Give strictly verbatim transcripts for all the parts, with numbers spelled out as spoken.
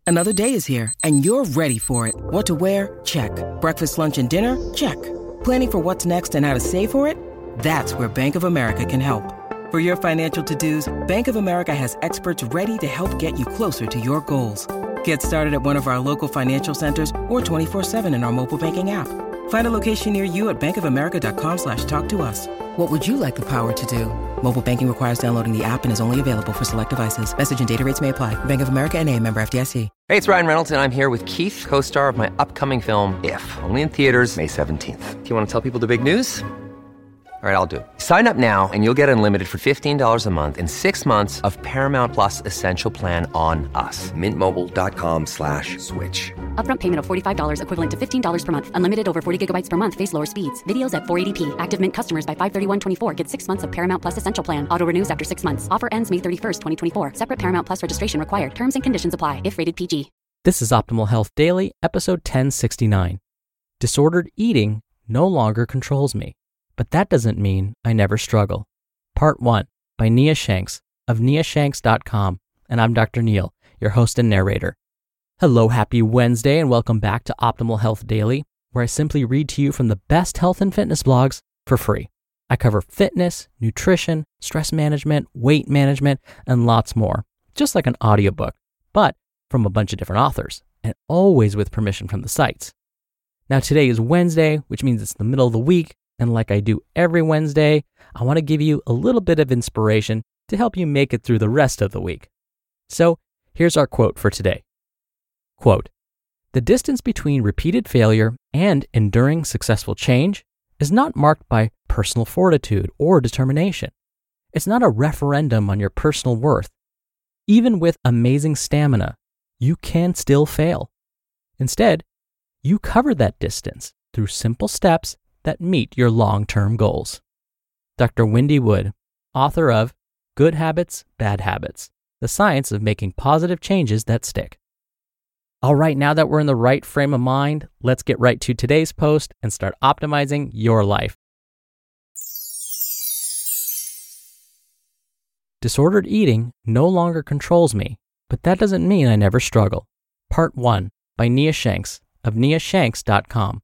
Another day is here, and you're ready for it. What to wear? Check. Breakfast, lunch, and dinner? Check. Planning for what's next and how to save for it? That's where Bank of America can help. For your financial to-dos, Bank of America has experts ready to help get you closer to your goals. Get started at one of our local financial centers or twenty-four seven in our mobile banking app. Find a location near you at bankofamerica.com slash talk to us. What would you like the power to do? Mobile banking requires downloading the app and is only available for select devices. Message and data rates may apply. Bank of America N A, member F D I C. Hey, it's Ryan Reynolds, and I'm here with Keith, co-star of my upcoming film, If, only in theaters May seventeenth. Do you want to tell people the big news? All right, I'll do it. Sign up now and you'll get unlimited for fifteen dollars a month and six months of Paramount Plus Essential Plan on us. Mint Mobile dot com slash switch. Upfront payment of forty-five dollars equivalent to fifteen dollars per month. Unlimited over forty gigabytes per month. Face lower speeds. Videos at four eighty p. Active Mint customers by five thirty-one twenty-four get six months of Paramount Plus Essential Plan. Auto renews after six months. Offer ends May thirty-first, twenty twenty-four. Separate Paramount Plus registration required. Terms and conditions apply if rated P G. This is Optimal Health Daily, episode ten sixty-nine. Disordered eating no longer controls me, but that doesn't mean I never struggle. Part one by Nia Shanks of nia shanks dot com, and I'm Doctor Neil, your host and narrator. Hello, happy Wednesday, and welcome back to Optimal Health Daily, where I simply read to you from the best health and fitness blogs for free. I cover fitness, nutrition, stress management, weight management, and lots more, just like an audiobook, but from a bunch of different authors, and always with permission from the sites. Now, today is Wednesday, which means it's the middle of the week, and like I do every Wednesday, I want to give you a little bit of inspiration to help you make it through the rest of the week. So, here's our quote for today. Quote, "The distance between repeated failure and enduring successful change is not marked by personal fortitude or determination. It's not a referendum on your personal worth. Even with amazing stamina, you can still fail. Instead, you cover that distance through simple steps that meet your long-term goals." Doctor Wendy Wood, author of Good Habits, Bad Habits, The Science of Making Positive Changes That Stick. All right, now that we're in the right frame of mind, let's get right to today's post and start optimizing your life. Disordered eating no longer controls me, but that doesn't mean I never struggle. Part one by Nia Shanks of nia shanks dot com.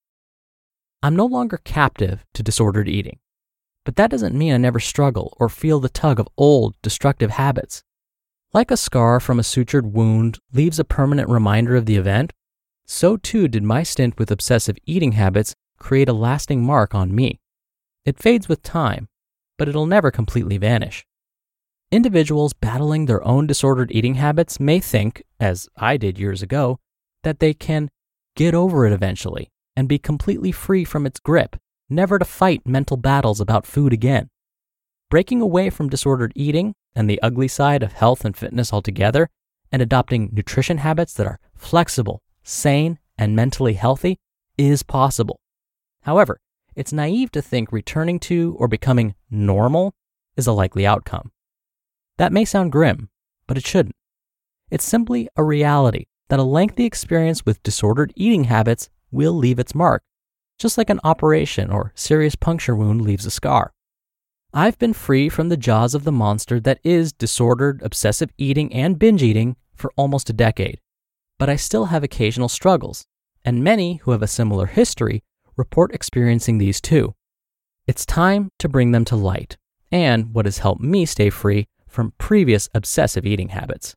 I'm no longer captive to disordered eating, but that doesn't mean I never struggle or feel the tug of old, destructive habits. Like a scar from a sutured wound leaves a permanent reminder of the event, so too did my stint with obsessive eating habits create a lasting mark on me. It fades with time, but it'll never completely vanish. Individuals battling their own disordered eating habits may think, as I did years ago, that they can get over it eventually and be completely free from its grip, never to fight mental battles about food again. Breaking away from disordered eating and the ugly side of health and fitness altogether, and adopting nutrition habits that are flexible, sane, and mentally healthy is possible. However, it's naive to think returning to or becoming normal is a likely outcome. That may sound grim, but it shouldn't. It's simply a reality that a lengthy experience with disordered eating habits will leave its mark, just like an operation or serious puncture wound leaves a scar. I've been free from the jaws of the monster that is disordered, obsessive eating, and binge eating for almost a decade, but I still have occasional struggles, and many who have a similar history report experiencing these too. It's time to bring them to light, and what has helped me stay free from previous obsessive eating habits.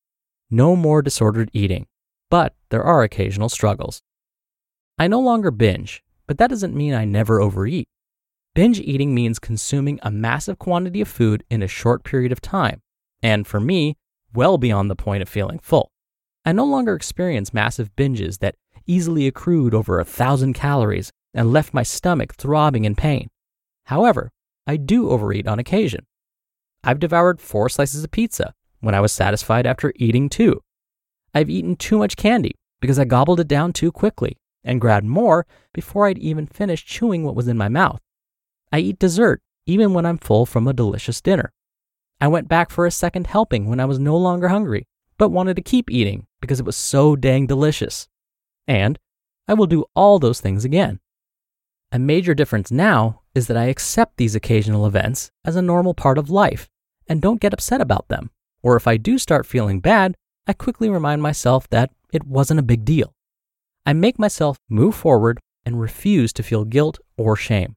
No more disordered eating, but there are occasional struggles. I no longer binge, but that doesn't mean I never overeat. Binge eating means consuming a massive quantity of food in a short period of time, and for me, well beyond the point of feeling full. I no longer experience massive binges that easily accrued over a thousand calories and left my stomach throbbing in pain. However, I do overeat on occasion. I've devoured four slices of pizza when I was satisfied after eating two. I've eaten too much candy because I gobbled it down too quickly and grabbed more before I'd even finished chewing what was in my mouth. I eat dessert even when I'm full from a delicious dinner. I went back for a second helping when I was no longer hungry, but wanted to keep eating because it was so dang delicious. And I will do all those things again. A major difference now is that I accept these occasional events as a normal part of life and don't get upset about them. Or if I do start feeling bad, I quickly remind myself that it wasn't a big deal. I make myself move forward and refuse to feel guilt or shame.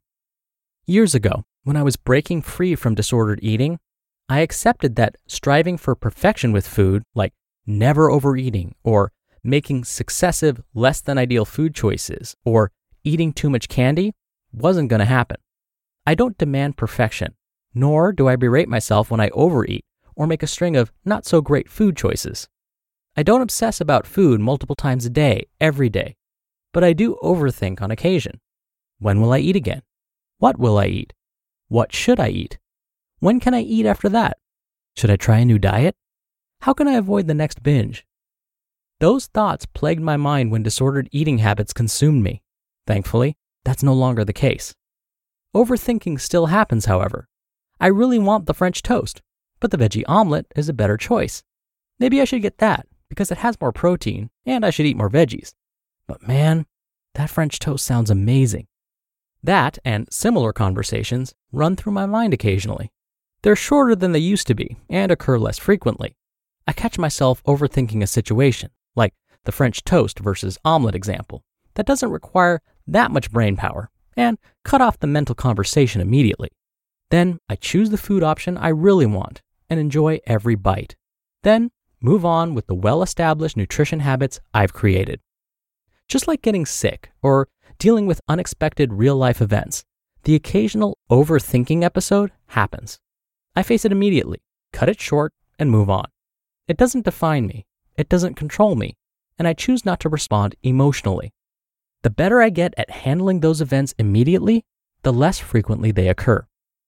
Years ago, when I was breaking free from disordered eating, I accepted that striving for perfection with food, like never overeating or making successive, less than ideal food choices or eating too much candy, wasn't going to happen. I don't demand perfection, nor do I berate myself when I overeat or make a string of not so great food choices. I don't obsess about food multiple times a day, every day, but I do overthink on occasion. When will I eat again? What will I eat? What should I eat? When can I eat after that? Should I try a new diet? How can I avoid the next binge? Those thoughts plagued my mind when disordered eating habits consumed me. Thankfully, that's no longer the case. Overthinking still happens, however. I really want the French toast, but the veggie omelet is a better choice. Maybe I should get that because it has more protein and I should eat more veggies. But man, that French toast sounds amazing. That and similar conversations run through my mind occasionally. They're shorter than they used to be and occur less frequently. I catch myself overthinking a situation, like the French toast versus omelet example, that doesn't require that much brain power, and cut off the mental conversation immediately. Then I choose the food option I really want and enjoy every bite. Then move on with the well-established nutrition habits I've created. Just like getting sick or dealing with unexpected real-life events, the occasional overthinking episode happens. I face it immediately, cut it short, and move on. It doesn't define me, it doesn't control me, and I choose not to respond emotionally. The better I get at handling those events immediately, the less frequently they occur.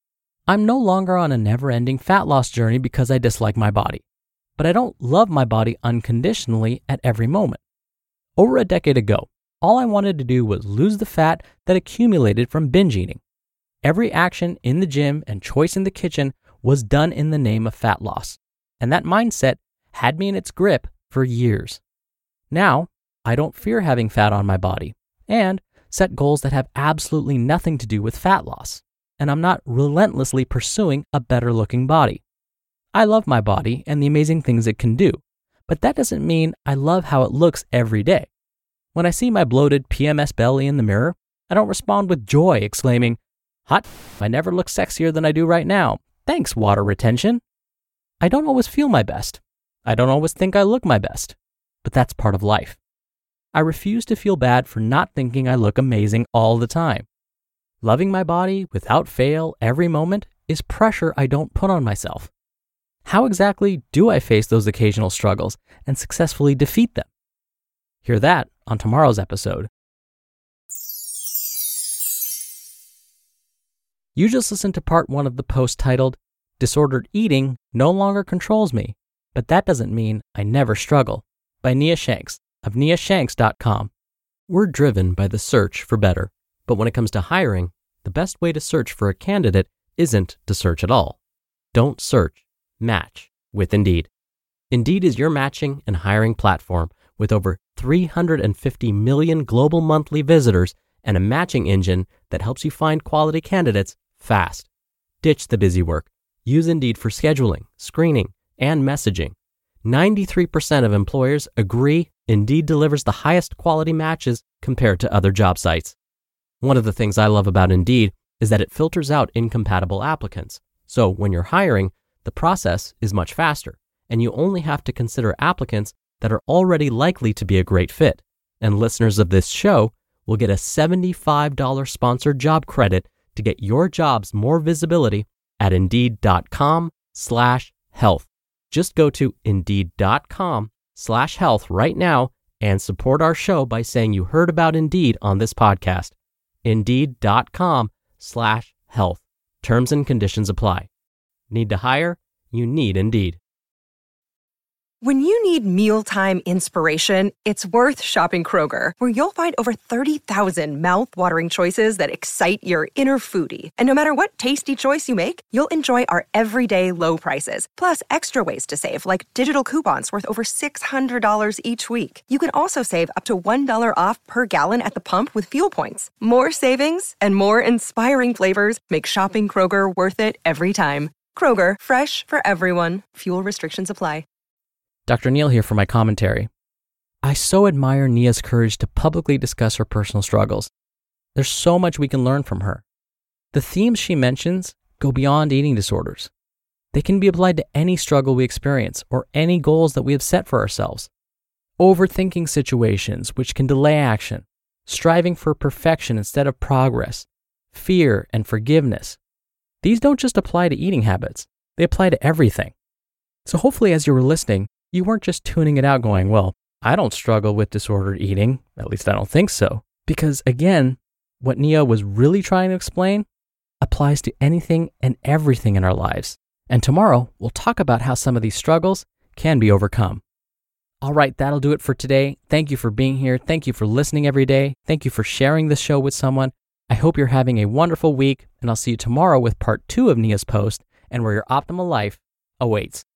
I'm no longer on a never-ending fat loss journey because I dislike my body, but I don't love my body unconditionally at every moment. Over a decade ago, all I wanted to do was lose the fat that accumulated from binge eating. Every action in the gym and choice in the kitchen was done in the name of fat loss, and that mindset had me in its grip for years. Now, I don't fear having fat on my body and set goals that have absolutely nothing to do with fat loss, and I'm not relentlessly pursuing a better-looking body. I love my body and the amazing things it can do, but that doesn't mean I love how it looks every day. When I see my bloated P M S belly in the mirror, I don't respond with joy, exclaiming, "Hot, I never look sexier than I do right now. Thanks, water retention." I don't always feel my best. I don't always think I look my best, but that's part of life. I refuse to feel bad for not thinking I look amazing all the time. Loving my body without fail every moment is pressure I don't put on myself. How exactly do I face those occasional struggles and successfully defeat them? Hear that on tomorrow's episode. You just listened to part one of the post titled, "Disordered Eating No Longer Controls Me, but That Doesn't Mean I Never Struggle," by Nia Shanks of nia shanks dot com. We're driven by the search for better, but when it comes to hiring, the best way to search for a candidate isn't to search at all. Don't search, match with Indeed. Indeed is your matching and hiring platform with over three hundred fifty million global monthly visitors and a matching engine that helps you find quality candidates fast. Ditch the busy work. Use Indeed for scheduling, screening, and messaging. ninety-three percent of employers agree Indeed delivers the highest quality matches compared to other job sites. One of the things I love about Indeed is that it filters out incompatible applicants. So when you're hiring, the process is much faster, and you only have to consider applicants that are already likely to be a great fit. And listeners of this show will get a seventy-five dollars sponsored job credit to get your jobs more visibility at Indeed.com slash health. Just go to Indeed.com slash health right now and support our show by saying you heard about Indeed on this podcast. Indeed.com slash health. Terms and conditions apply. Need to hire? You need Indeed. When you need mealtime inspiration, it's worth shopping Kroger, where you'll find over thirty thousand mouth-watering choices that excite your inner foodie. And no matter what tasty choice you make, you'll enjoy our everyday low prices, plus extra ways to save, like digital coupons worth over six hundred dollars each week. You can also save up to one dollar off per gallon at the pump with fuel points. More savings and more inspiring flavors make shopping Kroger worth it every time. Kroger, fresh for everyone. Fuel restrictions apply. Doctor Neal here for my commentary. I so admire Nia's courage to publicly discuss her personal struggles. There's so much we can learn from her. The themes she mentions go beyond eating disorders. They can be applied to any struggle we experience or any goals that we have set for ourselves. Overthinking situations, which can delay action, striving for perfection instead of progress, fear and forgiveness. These don't just apply to eating habits, they apply to everything. So hopefully as you were listening, you weren't just tuning it out going, well, I don't struggle with disordered eating, at least I don't think so. Because again, what Nia was really trying to explain applies to anything and everything in our lives. And tomorrow, we'll talk about how some of these struggles can be overcome. All right, that'll do it for today. Thank you for being here. Thank you for listening every day. Thank you for sharing this show with someone. I hope you're having a wonderful week, and I'll see you tomorrow with part two of Nia's post and where your optimal life awaits.